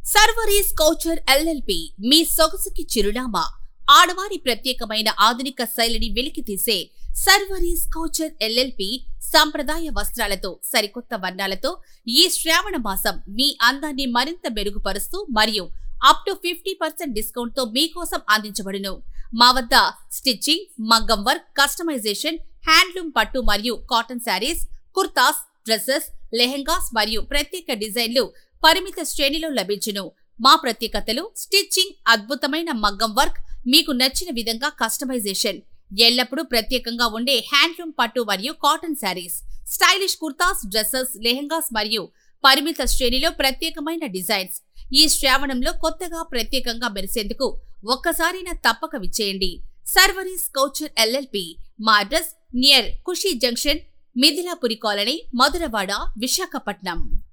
సర్వరీస్ couture LLP మీ సొగసుకి చిరునామా. ఆడవారి ప్రత్యేకమైన ఆధునిక శైలిని వెలికితీసే సర్వరీస్ కౌచర్ ఎల్ఎల్పి సాంప్రదాయ వస్త్రాలతో సరికొత్త వర్ణాలతో ఈ శ్రావణ మాసం మీ అందాన్ని మరింత మెరుగుపరుస్తూ మరియు అప్ టు 50% డిస్కౌంట్ తో మీకోసం అందించబడును. మా వద్ద స్టిచ్చింగ్, మగ్గం వర్క్, కస్టమైజేషన్, హ్యాండ్లూమ్ పట్టు మరియు కాటన్ శారీస్, కుర్తాస్, డ్రెస్సెస్, లెహెంగాస్ మరియు ప్రత్యేక డిజైన్లు పరిమిత శ్రేణిలో లభించును. మా ప్రత్యేకతలు: స్టిచ్చింగ్, అద్భుతమైన మగ్గం వర్క్, మీకు నచ్చిన విధంగా కస్టమైజేషన్, ఎల్లప్పుడూ ప్రత్యేకంగా ఉండే హ్యాండ్లూమ్ పట్టు మరియు cotton saris, stylish kurtas, dresses, lehengas మరియు పరిమిత శ్రేణిలో ప్రత్యేకమైన డిజైన్స్. ఈ శ్రావణంలో కొత్తగా ప్రత్యేకంగా మెరిసేందుకు ఒక్కసారైనా తప్పక విచ్చేయండి. Sarvaris couture LLP. మా address near Khushi junction, Mithilapuri colony, Madhurawada, Visakhapatnam.